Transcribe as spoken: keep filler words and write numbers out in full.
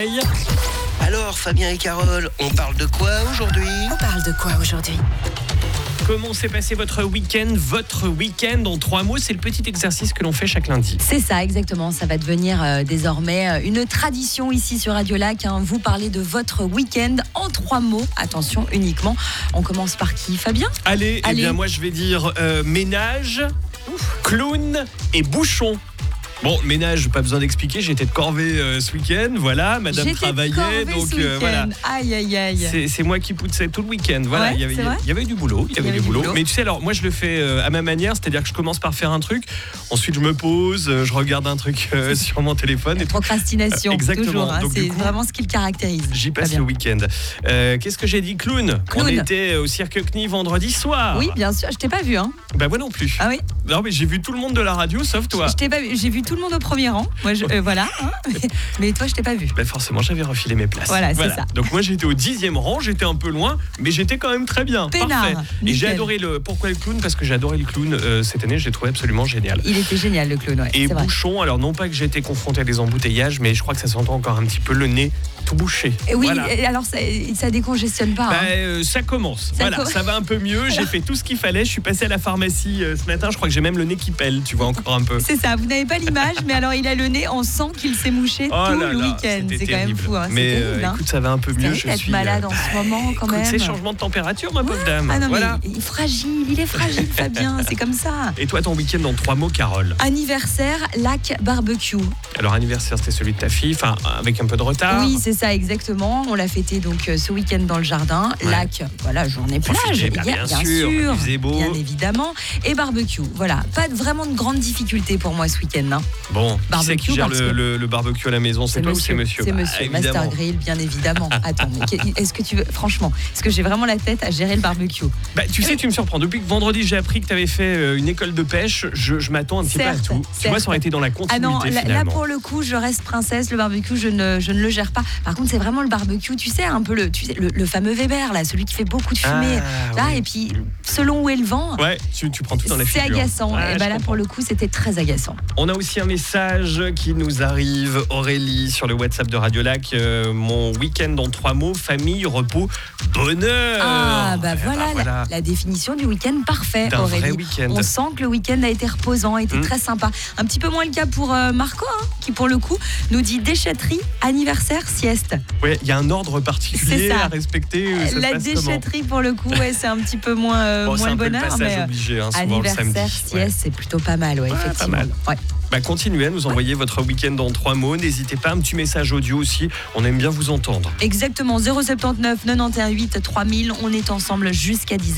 Alors, Fabien et Carole, on parle de quoi aujourd'hui ? On parle de quoi aujourd'hui ? Comment s'est passé votre week-end ? Votre week-end en trois mots, c'est le petit exercice que l'on fait chaque lundi. C'est ça, exactement. Ça va devenir euh, désormais euh, une tradition ici sur Radio Lac. Hein. Vous parlez de votre week-end en trois mots. Attention, uniquement. On commence par qui, Fabien ? Allez, Allez. eh bien moi je vais dire euh, ménage, clown et bouchon. Bon, ménage, pas besoin d'expliquer, j'étais de corvée euh, ce week-end, voilà, madame J'étais travaillait, corvée donc ce euh, voilà. Aïe, aïe, aïe. C'est, c'est moi qui poussais tout le week-end. Voilà, Ouais, il y avait, c'est vrai il y avait du boulot, il y avait, avait du, du boulot. boulot. Mais tu sais, alors moi je le fais euh, à ma manière, c'est-à-dire que je commence par faire un truc, ensuite je me pose, euh, je regarde un truc euh, sur mon téléphone. La Et procrastination, Euh, exactement. toujours. Hein. Donc, C'est du coup, vraiment ce qui le caractérise. J'y passe Fabien. le week-end. Euh, qu'est-ce que j'ai dit ? Clown. Clown. On était au Cirque C N I vendredi soir. Oui, bien sûr. Je t'ai pas vu, hein. Bah moi non plus. Ah oui. Non mais j'ai vu tout le monde de la radio sauf toi. Je t'ai pas vu. J'ai vu tout le monde au premier rang. Moi, je, euh, voilà. Hein. Mais toi, je t'ai pas vu. Bah forcément j'avais refilé mes places. Voilà, c'est ça. Donc moi j'étais au dixième rang, j'étais un peu loin, mais j'étais quand même très bien. Peinard, Parfait. Et nickel. j'ai adoré le. Pourquoi le clown ? Parce que j'ai adoré le clown euh, cette année, je l'ai trouvé absolument génial. Il était génial, le clown. Ouais, Et c'est vrai. bouchon, alors non pas que j'ai été confronté à des embouteillages, mais je crois que ça s'entend encore un petit peu le nez tout bouché. Et oui, Voilà. et alors ça, ça décongestionne pas. Bah, hein. euh, ça commence. Ça voilà, com- ça va un peu mieux. J'ai fait tout ce qu'il fallait. Je suis passé à la pharmacie euh, ce matin. Je crois que j'ai même le nez qui pèle. Tu vois encore un peu. C'est ça, vous n'avez pas l'image, mais alors il a le nez, on sent qu'il s'est mouché Oh tout là le là, week-end. c'était C'est quand même terrible. fou. Hein. C'est Mais terrible, euh, hein. écoute, ça va un peu C'est mieux. terrible Je d'être suis malade euh, en ce moment, quand écoute, même. c'est changement de température, ma pauvre dame. Ah non, voilà. mais il est fragile, il est fragile, Fabien, c'est comme ça. Et toi, ton week-end en trois mots, Carole ? Anniversaire, lac, barbecue. Alors, anniversaire, c'était celui de ta fille, enfin, avec un peu de retard. Oui, c'est ça, exactement. On l'a fêté donc euh, ce week-end dans le jardin. Ouais. Lac, voilà, journée plage, Profitez, bah, bien sûr, il faisait beau. bien évidemment. Et barbecue, voilà. Pas de- vraiment de grande difficulté pour moi ce week-end. Hein. Bon, qui Barbecue, c'est qui gère parce le, que- le- le barbecue à la maison ? C'est toi ou c'est monsieur ? C'est Bah, monsieur, évidemment. Master Grill, bien évidemment. Attends, mais qu'est- est-ce que tu veux, franchement, est-ce que j'ai vraiment la tête à gérer le barbecue ? Bah, tu sais, tu me surprends. Depuis que vendredi, j'ai appris que tu avais fait euh, une école de pêche, je, je m'attends un petit Certes, peu à tout. Tu certes. vois, ça aurait été dans la Ah continuité, non, là, là, finalement. pour le coup, je reste princesse. Le barbecue, je ne, je ne le gère pas. Par contre, c'est vraiment le barbecue, tu sais, un peu le, tu sais, le, le fameux Weber, là, celui qui fait beaucoup de fumée. Ah, là, oui. et puis, selon où est le vent, Ouais, tu, tu prends tout dans la c'est figure. agaçant. Ouais, et je bah là, comprends. pour le coup, c'était très agaçant. On a aussi un message qui nous arrive, Aurélie, sur le WhatsApp de Radio Lac. Euh, mon week-end en trois mots, famille, repos, bonheur. Ah, bah Eh voilà, ben La, la définition du week-end parfait, D'un vrai Aurélie. week-end. On sent que le week-end a été reposant, a été Mm. très sympa. Un petit peu moins le cas pour euh, Marco, hein, qui pour le coup nous dit déchetterie, anniversaire, sieste. Ouais, il y a un ordre C'est particulier ça. à respecter. euh, ça se La passe comment ? déchetterie pour le coup, ouais, c'est un petit peu moins, euh, Bon, c'est moins un le peu le bonheur, passage mais euh, obligé, hein, souvent le anniversaire, samedi. Ouais. sieste, c'est plutôt pas mal, ouais, Ouais, pas effectivement. mal. Ouais. Bah, continuez à nous envoyer votre week-end en trois mots. N'hésitez pas, un petit message audio aussi. On aime bien vous entendre. Exactement, zéro sept neuf, neuf un huit, trois mille. On est ensemble jusqu'à dix heures.